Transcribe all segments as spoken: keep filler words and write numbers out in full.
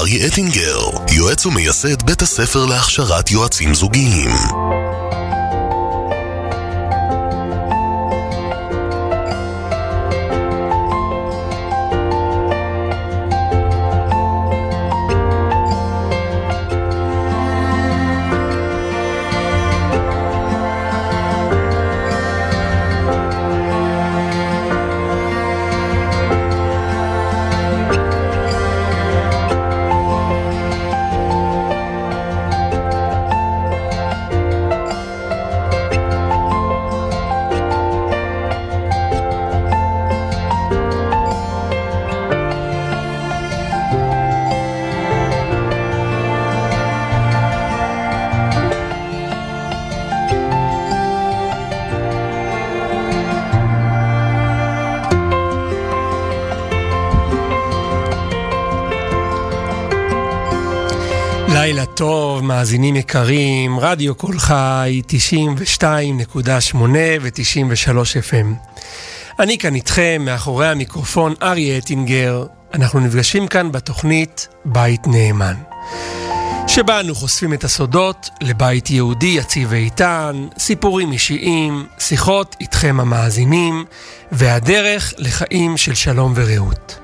אריה אטינגר, יועץ ומייסד בית הספר להכשרת יועצים זוגיים. לילה טוב, מאזינים יקרים, רדיו כל חי, תשעים ושתיים נקודה שמונה ו-תשעים ושלוש אף אם. אני כאן איתכם, מאחורי המיקרופון, אריה אטינגר. אנחנו נפגשים כאן בתוכנית בית נאמן, שבה אנו חושפים את הסודות לבית יהודי יציב ואיתן, סיפורים אישיים, שיחות איתכם המאזינים, והדרך לחיים של שלום ורעות.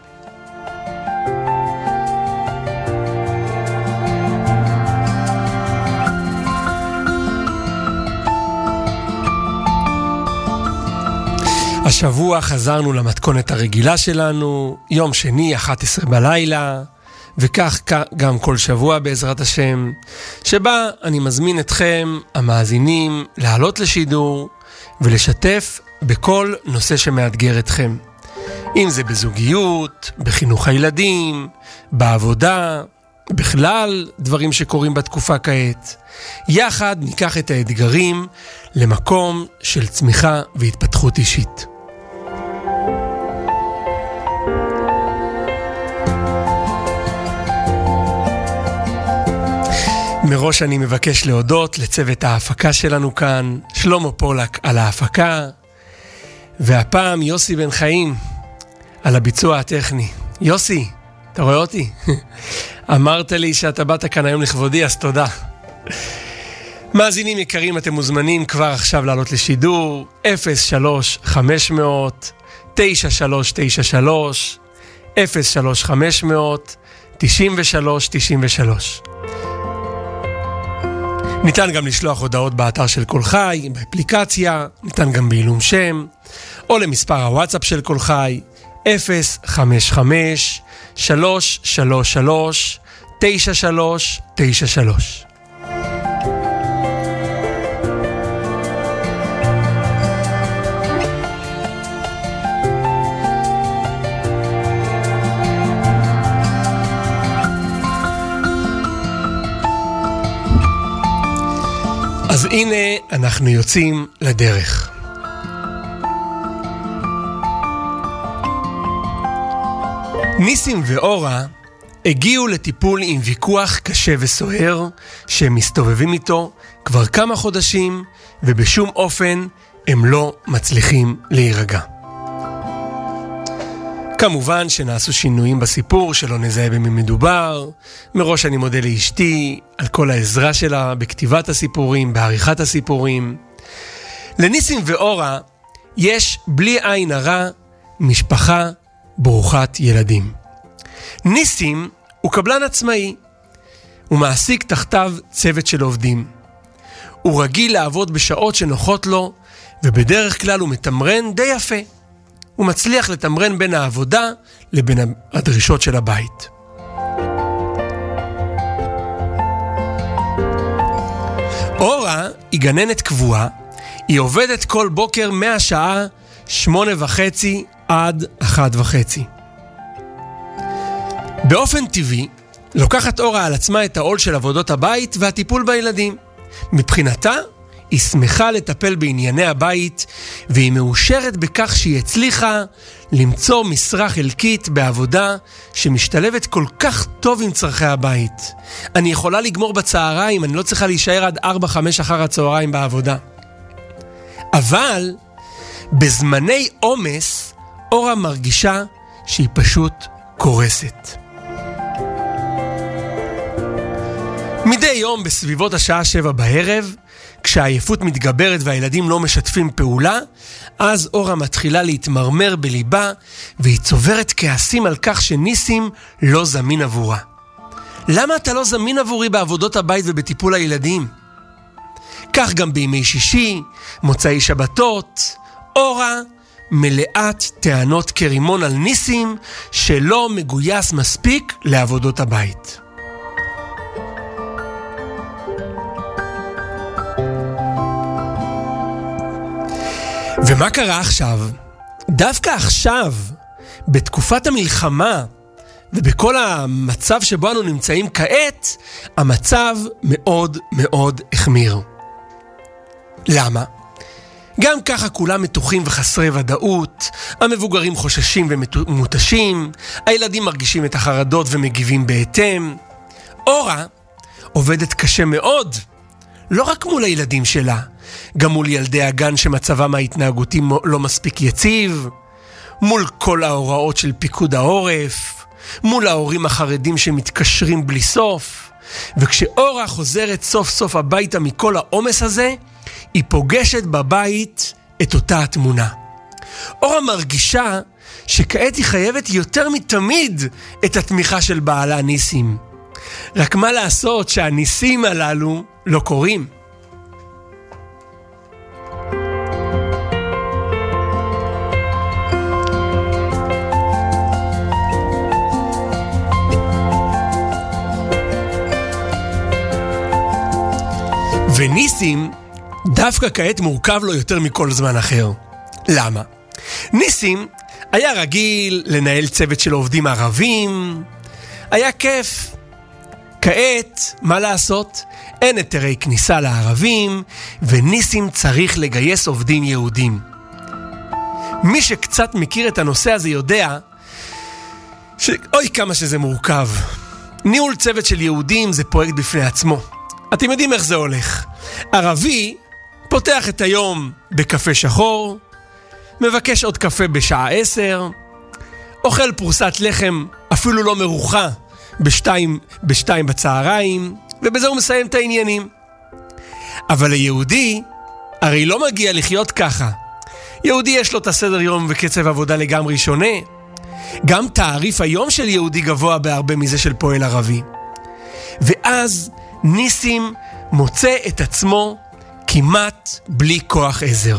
השבוע חזרנו למתכונת הרגילה שלנו, יום שני, אחת עשרה בלילה, וכך גם כל שבוע בעזרת השם, שבה אני מזמין אתכם, המאזינים, לעלות לשידור ולשתף בכל נושא שמאתגר אתכם. אם זה בזוגיות, בחינוך הילדים, בעבודה, בכלל דברים שקורים בתקופה כעת. יחד ניקח את האתגרים למקום של צמיחה והתפתחות אישית. מראש אני מבקש להודות לצוות ההפקה שלנו כאן, שלמה פולק על ההפקה, והפעם יוסי בן חיים על הביצוע הטכני. יוסי, אתה רואה אותי? אמרת לי שאתה באת כאן היום לכבודי, אז תודה. מאזינים יקרים, אתם מוזמנים כבר עכשיו לעלות לשידור, אפס שלוש חמש מאות תשע שלוש תשע שלוש, אפס שלוש חמש מאות תשעים ושלוש תשעים ושלוש. ניתן גם לשלוח הודעות באתר של כל חי, באפליקציה, ניתן גם בעילום שם, או למספר הוואטסאפ של כל חי, אפס חמש חמש שלוש שלוש שלוש תשע שלוש תשע שלוש. אז הנה אנחנו יוצאים לדרך. ניסים ואורה הגיעו לטיפול עם ויכוח קשה וסוער שהם מסתובבים איתו כבר כמה חודשים, ובשום אופן הם לא מצליחים להירגע. כמובן שנעשו שינויים בסיפור שלא נזהה במי מדובר. מראש אני מודה לאשתי על כל העזרה שלה בכתיבת הסיפורים, בעריכת הסיפורים. לניסים ואורה יש בלי עין הרע משפחה ברוכת ילדים. ניסים הוא קבלן עצמאי, הוא מעסיק תחתיו צוות של עובדים. הוא רגיל לעבוד בשעות שנוחות לו, ובדרך כלל הוא מתמרן די יפה. הוא מצליח לתמרן בין העבודה לבין הדרישות של הבית. אורה היא גננת קבועה, היא עובדת כל בוקר מהשעה שמונה וחצי עד אחת וחצי. באופן טבעי, לוקחת אורה על עצמה את העול של עבודות הבית והטיפול בילדים. מבחינתה, היא שמחה לטפל בענייני הבית, והיא מאושרת בכך שהיא הצליחה למצוא משרה חלקית בעבודה שמשתלבת כל כך טוב עם צרכי הבית. אני יכולה לגמור בצהריים, אני לא צריכה להישאר עד ארבע חמש אחר הצהריים בעבודה. אבל בזמני עומס, אורה מרגישה שהיא פשוט קורסת. מדי יום בסביבות השעה שבע בערב, כשהעייפות מתגברת והילדים לא משתפים פעולה, אז אורה מתחילה להתמרמר בליבה, והיא צוברת כעסים על כך שניסים לא זמין עבורה. למה אתה לא זמין עבורי בעבודות הבית ובטיפול הילדים? כך גם בימי שישי, מוצאי שבתות, אורה מלאת טענות כרימון על ניסים שלא מגויס מספיק לעבודות הבית. ומה קרה עכשיו? דווקא עכשיו, בתקופת המלחמה, ובכל המצב שבו אנו נמצאים כעת, המצב מאוד מאוד החמיר. למה? גם ככה כולם מתוחים וחסרי ודאות, המבוגרים חוששים ומותשים, הילדים מרגישים את החרדות ומגיבים בהתאם. אורה עובדת קשה מאוד, לא רק מול הילדים שלה, גם מול ילדי הגן שמצבם ההתנהגותי לא מספיק יציב, מול כל ההוראות של פיקוד העורף, מול ההורים החרדים שמתקשרים בלי סוף. וכשאורה חוזרת סוף סוף הביתה מכל העומס הזה, היא פוגשת בבית את אותה התמונה. אורה מרגישה שכעת היא חייבת יותר מתמיד את התמיכה של בעלה ניסים. רק מה לעשות שהניסים הללו לא קורים? וניסים דווקא כעת מורכב לו יותר מכל זמן אחר. למה? ניסים היה רגיל לנהל צוות של עובדים ערבים, היה כיף. כעת, מה לעשות? אין היתרי כניסה לערבים, וניסים צריך לגייס עובדים יהודים. מי שקצת מכיר את הנושא הזה יודע ש... אוי כמה שזה מורכב. ניהול צוות של יהודים זה פרויקט בפני עצמו. אתם יודעים איך זה הולך. ערבי פותח את היום בקפה שחור, מבקש עוד קפה בשעה עשר, אוכל פרוסת לחם אפילו לא מרוחה בשתיים, בשתיים בצהריים, ובזה הוא מסיים את העניינים. אבל היהודי הרי לא מגיע לחיות ככה. יהודי יש לו את הסדר יום וקצב עבודה לגמרי שונה. גם תעריף היום של יהודי גבוה בהרבה מזה של פועל ערבי. ואז ניסים מוצא את עצמו כמעט בלי כוח עזר.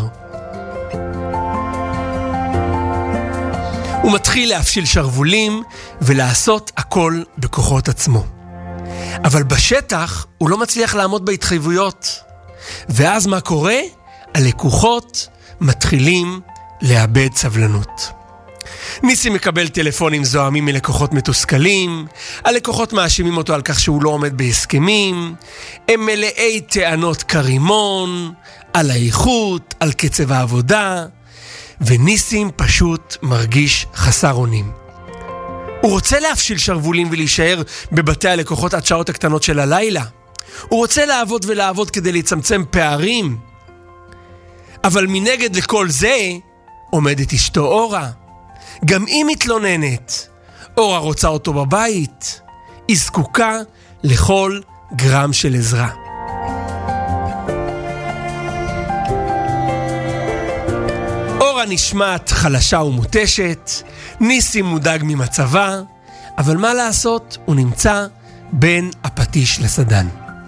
הוא מתחיל להפשיל שרבולים ולעשות הכל בכוחות עצמו. אבל בשטח הוא לא מצליח לעמוד בהתחייבויות. ואז מה קורה? הלקוחות מתחילים לאבד סבלנות. ניסים מקבל טלפונים זוהמים מלקוחות מתוסכלים, הלקוחות מאשימים אותו על כך שהוא לא עומד בהסכמים, הם מלאי טענות כרימון, על האיכות, על קצב העבודה, וניסים פשוט מרגיש חסר אונים. הוא רוצה להפשיל שרבולים ולהישאר בבתי הלקוחות עד שעות הקטנות של הלילה. הוא רוצה לעבוד ולעבוד כדי לצמצם פערים. אבל מנגד לכל זה עומדת אשתו אורה. גם היא מתלוננת. אורה רוצה אותו בבית. היא זקוקה לכל גרם של עזרה. אורה נשמעת חלשה ומותשת, ניסים מודאג ממצבה, אבל מה לעשות? הוא נמצא בין הפטיש לסדן.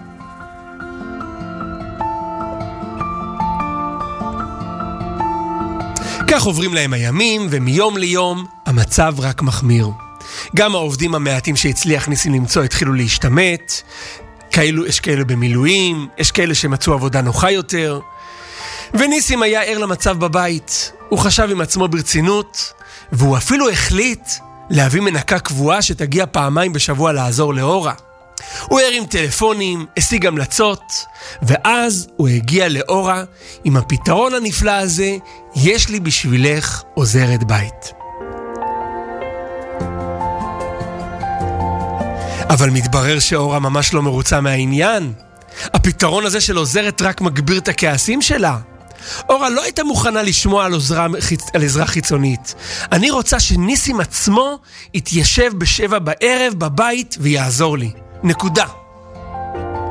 כך עוברים להם הימים, ומיום ליום המצב רק מחמיר. גם העובדים המעטים שהצליח ניסים למצוא התחילו להשתמט, כאלו, יש כאלה במילואים, יש כאלה שמצאו עבודה נוחה יותר, וניסים היה ער למצב בבית. הוא חשב עם עצמו ברצינות, והוא אפילו החליט להביא מנקה קבועה שתגיע פעמיים בשבוע לעזור לאורה. הוא הרים טלפונים, השיג המלצות, ואז הוא הגיע לאורה עם הפתרון הנפלא הזה, יש לי בשבילך עוזרת בית. אבל מתברר שאורה ממש לא מרוצה מהעניין. הפתרון הזה של עוזרת רק מגביר את הכעסים שלה. אורה לא הייתה מוכנה לשמוע על עזרה, על עזרה חיצונית. אני רוצה שניסים עצמו יתיישב בשבע בערב בבית ויעזור לי. נקודה.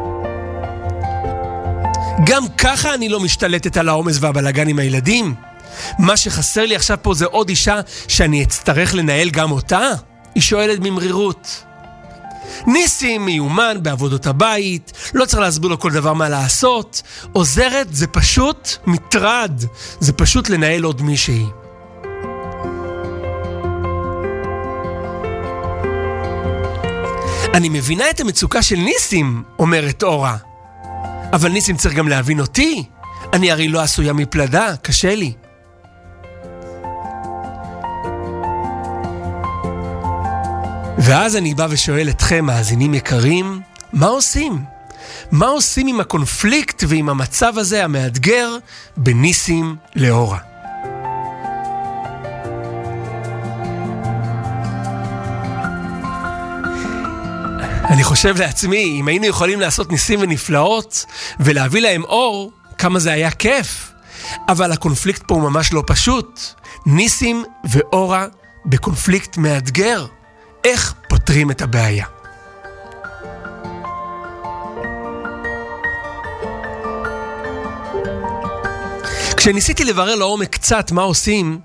גם ככה אני לא משתלטת על העומס והבלגן עם הילדים. מה שחסר לי עכשיו פה זה עוד אישה שאני אצטרך לנהל גם אותה? היא שואלת במרירות. ניסים מיומן בעבודות הבית, לא צריך להסביר לו כל דבר מה לעשות. עוזרת זה פשוט מטרד, זה פשוט לנהל עוד מישהי. אני מבינה את המצוקה של ניסים, אומרת אורה. אבל ניסים צריך גם להבין אותי. אני הרי לא עשויה מפלדה, קשה לי. ואז אני בא ושואל אתכם, מאזינים יקרים, מה עושים? מה עושים עם הקונפליקט ועם המצב הזה המאתגר בין ניסים לאורה? אני חושב לעצמי, אם היינו יכולים לעשות ניסים ונפלאות ולהביא להם אור, כמה זה היה כיף. אבל הקונפליקט פה הוא ממש לא פשוט. ניסים ואורה בקונפליקט מאתגר. איך פותרים את הבעיה? כשניסיתי לברר לעומק קצת מה עושים,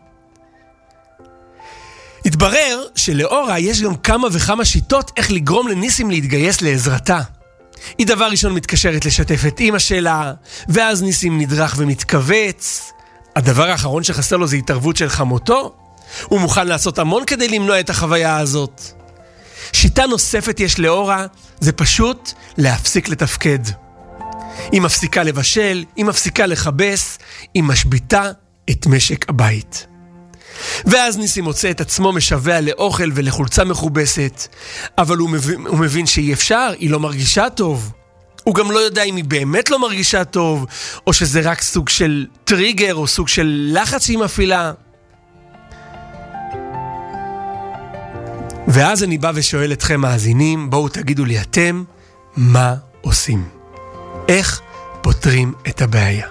התברר שלאורה יש גם כמה וכמה שיטות איך לגרום לניסים להתגייס לעזרתה. היא דבר ראשון מתקשרת לשתף את אמא שלה, ואז ניסים נדרך ומתכווץ. הדבר האחרון שחסר לו זה התערבות של חמותו. הוא מוכן לעשות המון כדי למנוע את החוויה הזאת. שיטה נוספת יש לאורה, זה פשוט להפסיק לתפקד. היא מפסיקה לבשל, היא מפסיקה לחבס, היא משביתה את משק הבית. ואז ניסים מוצא את עצמו משווה לאוכל ולחולצה מכובסת, אבל הוא מבין, הוא מבין שאי אפשר, היא לא מרגישה טוב. הוא גם לא יודע אם היא באמת לא מרגישה טוב, או שזה רק סוג של טריגר, או סוג של לחץ שהיא מפעילה. ואז אני בא ושואל אתכם מאזינים, בואו תגידו לי אתם, מה עושים? איך פותרים את הבעיה?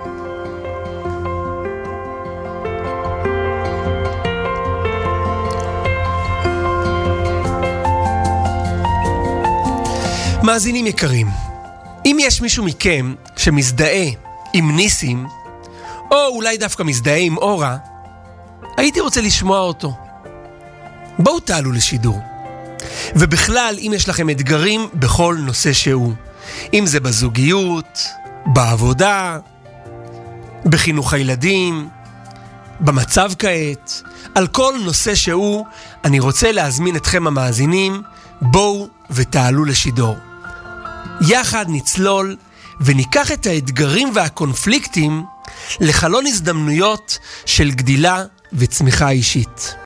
מאזינים יקרים, אם יש מישהו מכם שמזדהה עם ניסים, או אולי דווקא מזדהה עם אורה, הייתי רוצה לשמוע אותו. בואו תעלו לשידור. ובכלל, אם יש לכם אתגרים בכל נושא שהוא, אם זה בזוגיות, בעבודה, בחינוך הילדים, במצב כעת, על כל נושא שהוא, אני רוצה להזמין אתכם המאזינים, בואו ותעלו לשידור. יחד נצלול וניקח את האתגרים והקונפליקטים לחלון הזדמנויות של גדילה וצמיחה אישית.